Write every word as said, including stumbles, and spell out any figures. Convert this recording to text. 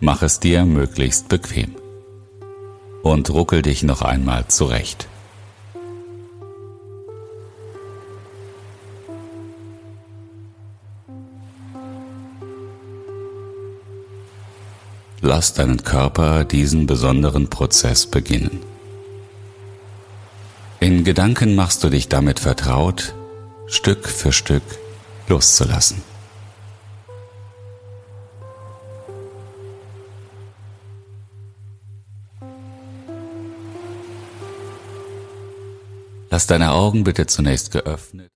Mach es dir möglichst bequem und ruckel dich noch einmal zurecht. Lass deinen Körper diesen besonderen Prozess beginnen. In Gedanken machst du dich damit vertraut, Stück für Stück loszulassen. Lass deine Augen bitte zunächst geöffnet